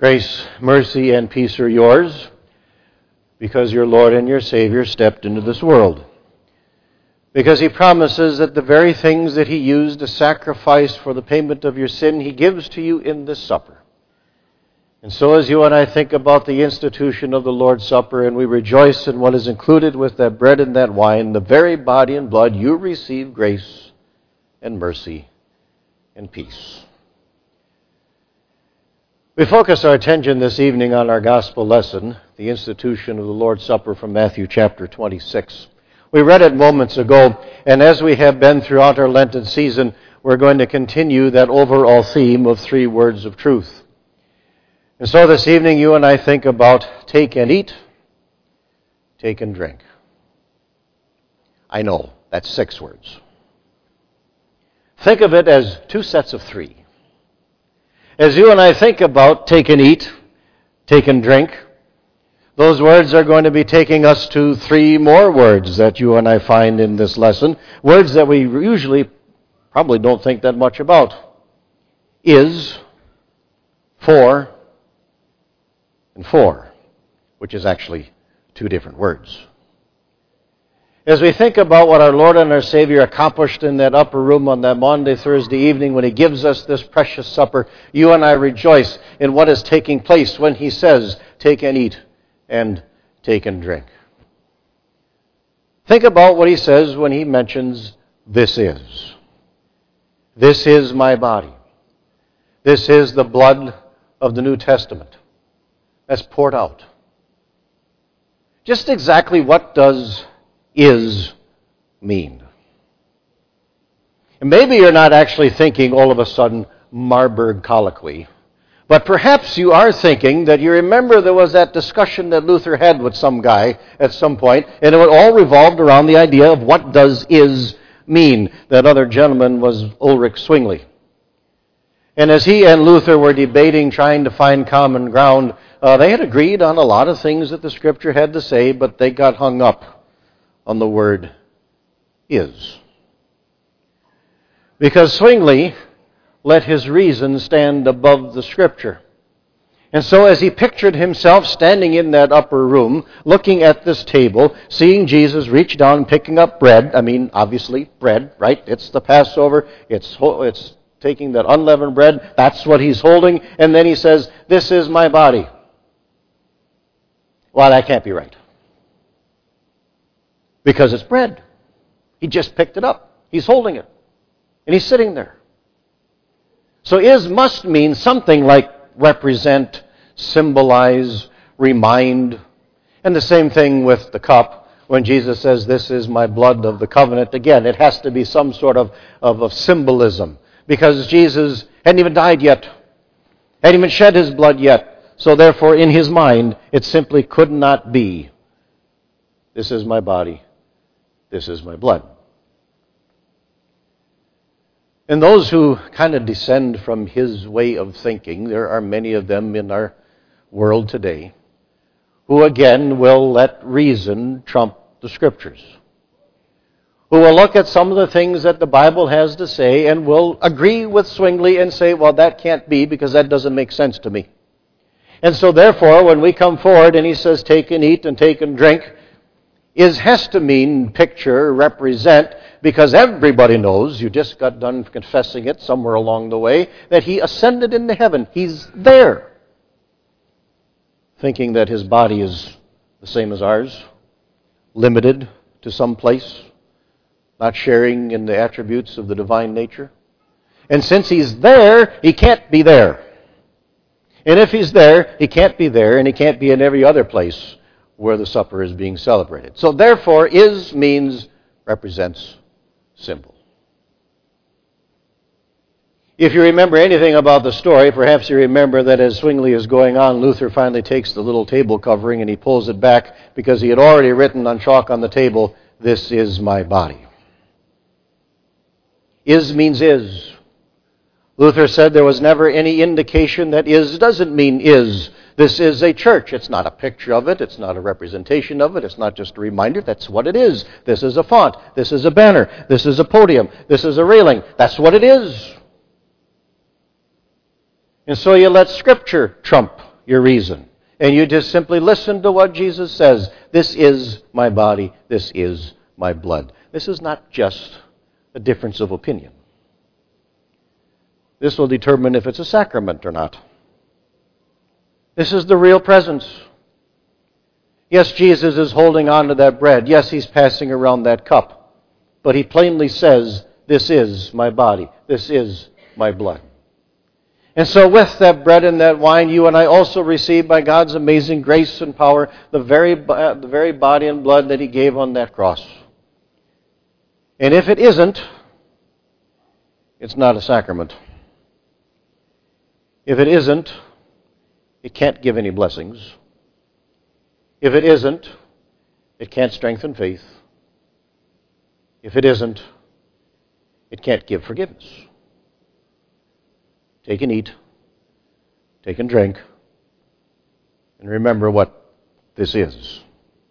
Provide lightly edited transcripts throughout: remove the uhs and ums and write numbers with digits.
Grace, mercy, and peace are yours because your Lord and your Savior stepped into this world. Because he promises that the very things that he used to sacrifice for the payment of your sin, he gives to you in this supper. And so as you and I think about the institution of the Lord's Supper and we rejoice in what is included with that bread and that wine, the very body and blood, you receive grace and mercy and peace. We focus our attention this evening on our gospel lesson, the institution of the Lord's Supper from Matthew chapter 26. We read it moments ago, and as we have been throughout our Lenten season, we're going to continue that overall theme of 3 words of truth. And so this evening you and I think about take and eat, take and drink. I know, that's 6 words. Think of it as 2 sets of 3. As you and I think about take and eat, take and drink, those words are going to be taking us to 3 more words that you and I find in this lesson, words that we usually probably don't think that much about. Is, for, and for, which is actually 2 different words. As we think about what our Lord and our Savior accomplished in that upper room on that Maundy, Thursday evening when he gives us this precious supper, you and I rejoice in what is taking place when he says, take and eat and take and drink. Think about what he says when he mentions, this is. This is my body. This is the blood of the New Testament that's poured out. Just exactly what does is mean? And maybe you're not actually thinking all of a sudden Marburg colloquy, but perhaps you are thinking that you remember there was that discussion that Luther had with some guy at some point, and it all revolved around the idea of what does is mean. That other gentleman was Ulrich Zwingli. And as he and Luther were debating, trying to find common ground, they had agreed on a lot of things that the Scripture had to say, but they got hung up on the word is. Because Zwingli let his reason stand above the Scripture. And so as he pictured himself standing in that upper room, looking at this table, seeing Jesus reach down, picking up bread, obviously bread, right? It's the Passover, it's taking that unleavened bread, that's what he's holding, and then he says, this is my body. Well, that can't be right. Because it's bread. He just picked it up. He's holding it. And he's sitting there. So is must mean something like represent, symbolize, remind. And the same thing with the cup. When Jesus says, this is my blood of the covenant, again, it has to be some sort of symbolism. Because Jesus hadn't even died yet. Hadn't even shed his blood yet. So therefore, in his mind, it simply could not be, this is my body. This is my blood. And those who kind of descend from his way of thinking, there are many of them in our world today, who again will let reason trump the Scriptures. Who will look at some of the things that the Bible has to say and will agree with Zwingli and say, well, that can't be because that doesn't make sense to me. And so therefore, when we come forward and he says, take and eat and take and drink, has to mean picture, represent, because everybody knows, you just got done confessing it somewhere along the way, that he ascended into heaven. He's there. Thinking that his body is the same as ours, limited to some place, not sharing in the attributes of the divine nature. And since he's there, he can't be there. And if he's there, he can't be there, and he can't be in every other place where the supper is being celebrated. So therefore, is means represents symbol. If you remember anything about the story, perhaps you remember that as Zwingli is going on, Luther finally takes the little table covering and he pulls it back because he had already written on chalk on the table, this is my body. Is means is. Luther said there was never any indication that is doesn't mean is. This is a church. It's not a picture of it. It's not a representation of it. It's not just a reminder. That's what it is. This is a font. This is a banner. This is a podium. This is a railing. That's what it is. And so you let Scripture trump your reason, and you just simply listen to what Jesus says. This is my body. This is my blood. This is not just a difference of opinion. This will determine if it's a sacrament or not. This is the real presence. Yes, Jesus is holding on to that bread. Yes, he's passing around that cup. But he plainly says, this is my body. This is my blood. And so with that bread and that wine, you and I also receive by God's amazing grace and power the very body and blood that he gave on that cross. And if it isn't, it's not a sacrament. If it isn't, it can't give any blessings. If it isn't, it can't strengthen faith. If it isn't, it can't give forgiveness. Take and eat. Take and drink. And remember what this is.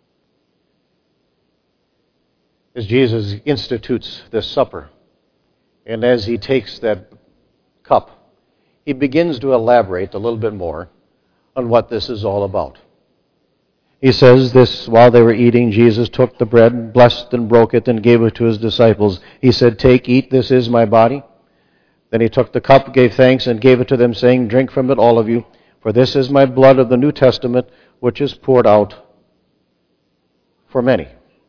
As Jesus institutes this supper, and as he takes that cup, he begins to elaborate a little bit more on what this is all about. He says this, while they were eating, Jesus took the bread, blessed and broke it, and gave it to his disciples. He said, take, eat, this is my body. Then he took the cup, gave thanks, and gave it to them, saying, drink from it, all of you, for this is my blood of the New Testament, which is poured out for many.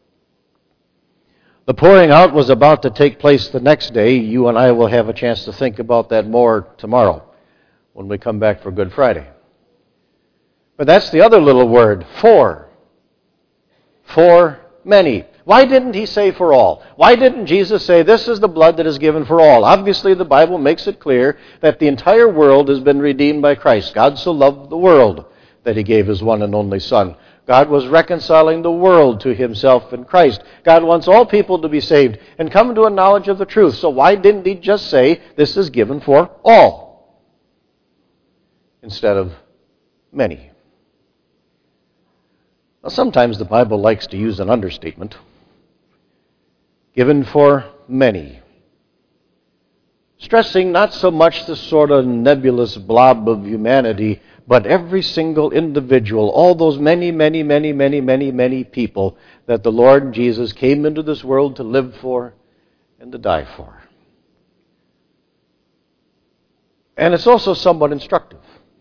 The pouring out was about to take place the next day. You and I will have a chance to think about that more tomorrow when we come back for Good Friday. But that's the other little word, for. For many. Why didn't he say for all? Why didn't Jesus say, this is the blood that is given for all? Obviously, the Bible makes it clear that the entire world has been redeemed by Christ. God so loved the world that he gave his one and only Son. God was reconciling the world to himself in Christ. God wants all people to be saved and come to a knowledge of the truth. So why didn't he just say, this is given for all, instead of many? Now, sometimes the Bible likes to use an understatement. Given for many. Stressing not so much the sort of nebulous blob of humanity, but every single individual, all those many people that the Lord Jesus came into this world to live for and to die for. And it's also somewhat instructive.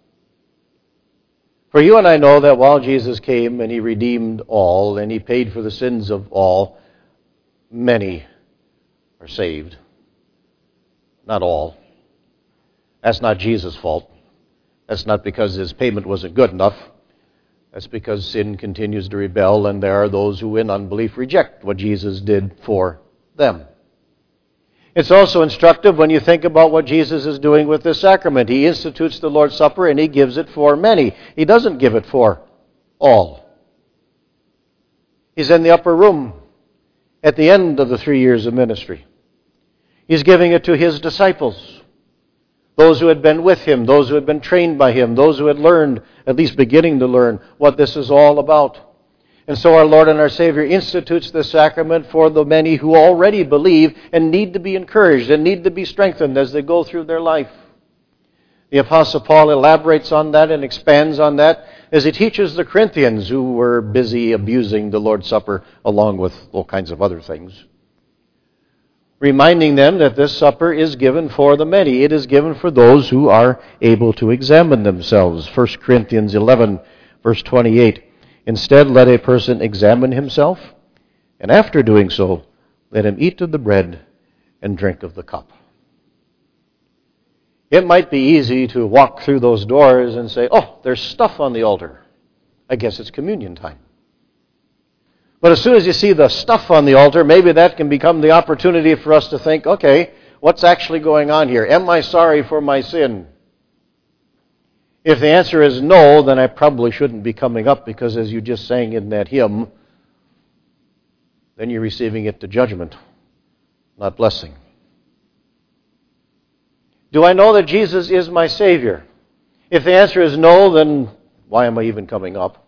For you and I know that while Jesus came and he redeemed all and he paid for the sins of all, many are saved. Not all. That's not Jesus' fault. That's not because his payment wasn't good enough. That's because sin continues to rebel, and there are those who in unbelief reject what Jesus did for them. It's also instructive when you think about what Jesus is doing with this sacrament. He institutes the Lord's Supper and he gives it for many. He doesn't give it for all. He's in the upper room at the end of the 3 years of ministry. He's giving it to his disciples, those who had been with him, those who had been trained by him, those who had learned, at least beginning to learn, what this is all about. And so our Lord and our Savior institutes this sacrament for the many who already believe and need to be encouraged and need to be strengthened as they go through their life. The Apostle Paul elaborates on that and expands on that as he teaches the Corinthians who were busy abusing the Lord's Supper along with all kinds of other things, reminding them that this supper is given for the many. It is given for those who are able to examine themselves. 1 Corinthians 11, verse 28. Instead, let a person examine himself, and after doing so, let him eat of the bread and drink of the cup. It might be easy to walk through those doors and say, oh, there's stuff on the altar. I guess it's communion time. But as soon as you see the stuff on the altar, maybe that can become the opportunity for us to think, okay, what's actually going on here? Am I sorry for my sin? If the answer is no, then I probably shouldn't be coming up, because as you just sang in that hymn, then you're receiving it to judgment, not blessing. Do I know that Jesus is my Savior? If the answer is no, then why am I even coming up?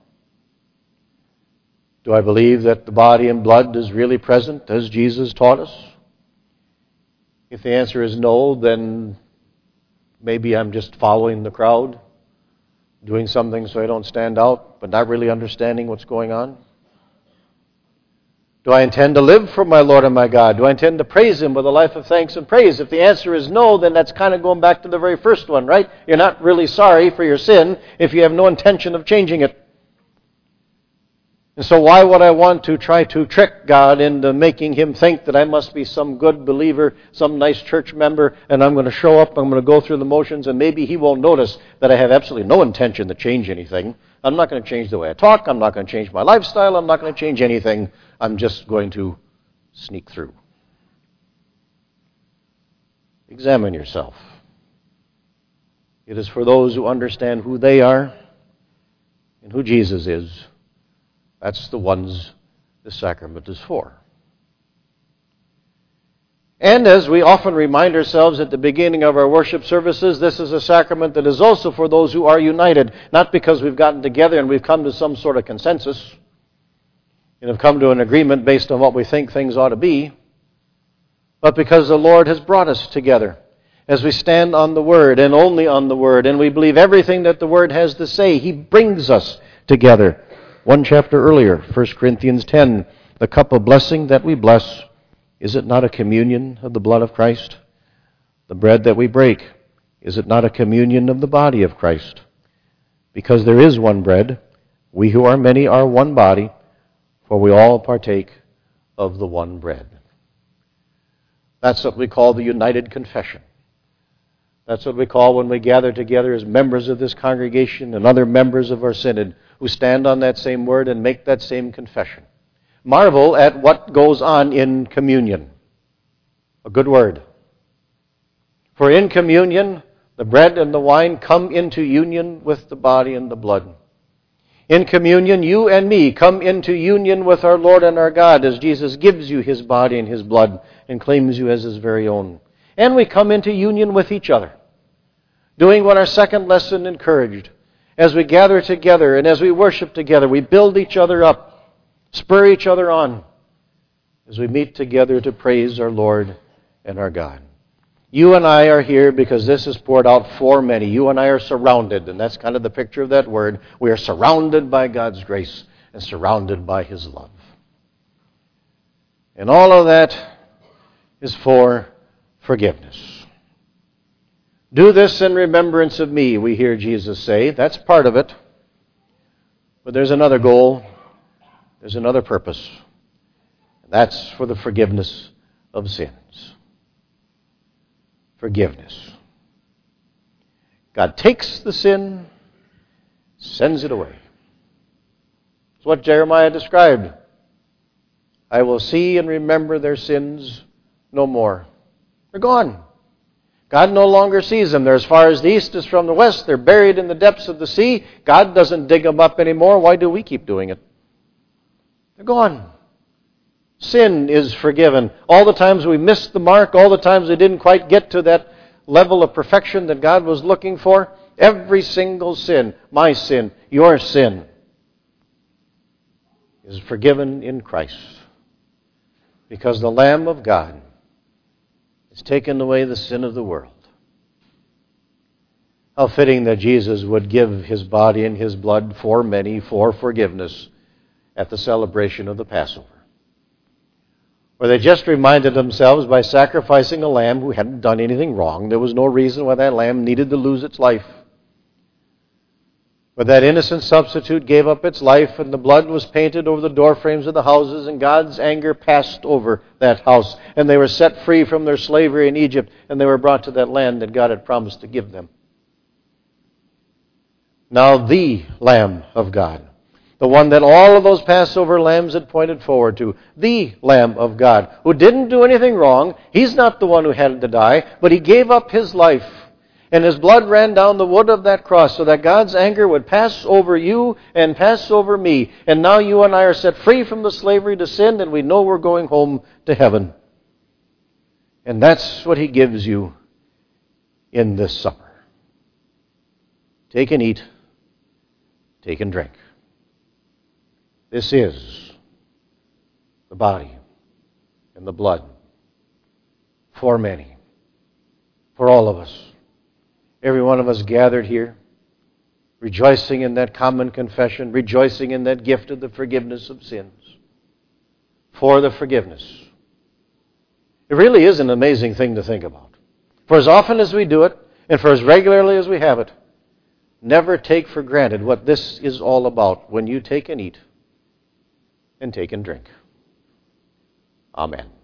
Do I believe that the body and blood is really present as Jesus taught us? If the answer is no, then maybe I'm just following the crowd, Doing something so I don't stand out, but not really understanding what's going on? Do I intend to live for my Lord and my God? Do I intend to praise Him with a life of thanks and praise? If the answer is no, then that's kind of going back to the very first one, right? You're not really sorry for your sin if you have no intention of changing it. And so why would I want to try to trick God into making Him think that I must be some good believer, some nice church member, and I'm going to show up, I'm going to go through the motions, and maybe He won't notice that I have absolutely no intention to change anything. I'm not going to change the way I talk. I'm not going to change my lifestyle. I'm not going to change anything. I'm just going to sneak through. Examine yourself. It is for those who understand who they are and who Jesus is. That's the ones the sacrament is for. And as we often remind ourselves at the beginning of our worship services, this is a sacrament that is also for those who are united, not because we've gotten together and we've come to some sort of consensus and have come to an agreement based on what we think things ought to be, but because the Lord has brought us together as we stand on the Word and only on the Word, and we believe everything that the Word has to say. He brings us together. One chapter earlier, 1 Corinthians 10, the cup of blessing that we bless, is it not a communion of the blood of Christ? The bread that we break, is it not a communion of the body of Christ? Because there is one bread, we who are many are one body, for we all partake of the one bread. That's what we call the united confession. That's what we call when we gather together as members of this congregation and other members of our synod who stand on that same word and make that same confession. Marvel at what goes on in communion. A good word. For in communion, the bread and the wine come into union with the body and the blood. In communion, you and me come into union with our Lord and our God as Jesus gives you His body and His blood and claims you as His very own. And we come into union with each other, doing what our second lesson encouraged. As we gather together and as we worship together, we build each other up, spur each other on, as we meet together to praise our Lord and our God. You and I are here because this is poured out for many. You and I are surrounded, and that's kind of the picture of that word. We are surrounded by God's grace and surrounded by His love. And all of that is for forgiveness. Do this in remembrance of me, we hear Jesus say. That's part of it. But there's another goal. There's another purpose. And that's for the forgiveness of sins. Forgiveness. God takes the sin, sends it away. It's what Jeremiah described. I will see and remember their sins no more. They're gone. God no longer sees them. They're as far as the east is from the west. They're buried in the depths of the sea. God doesn't dig them up anymore. Why do we keep doing it? They're gone. Sin is forgiven. All the times we missed the mark, all the times we didn't quite get to that level of perfection that God was looking for, every single sin, my sin, your sin, is forgiven in Christ. Because the Lamb of God has taken away the sin of the world. How fitting that Jesus would give His body and His blood for many for forgiveness at the celebration of the Passover, where they just reminded themselves by sacrificing a lamb who hadn't done anything wrong. There was no reason why that lamb needed to lose its life. But that innocent substitute gave up its life, and the blood was painted over the doorframes of the houses, and God's anger passed over that house. And they were set free from their slavery in Egypt, and they were brought to that land that God had promised to give them. Now the Lamb of God, the one that all of those Passover lambs had pointed forward to, the Lamb of God, who didn't do anything wrong. He's not the one who had to die, but He gave up His life. And His blood ran down the wood of that cross so that God's anger would pass over you and pass over me. And now you and I are set free from the slavery to sin, and we know we're going home to heaven. And that's what He gives you in this supper. Take and eat. Take and drink. This is the body and the blood for many, for all of us. Every one of us gathered here rejoicing in that common confession, rejoicing in that gift of the forgiveness of sins, for the forgiveness. It really is an amazing thing to think about. For as often as we do it, and for as regularly as we have it, never take for granted what this is all about when you take and eat and take and drink. Amen.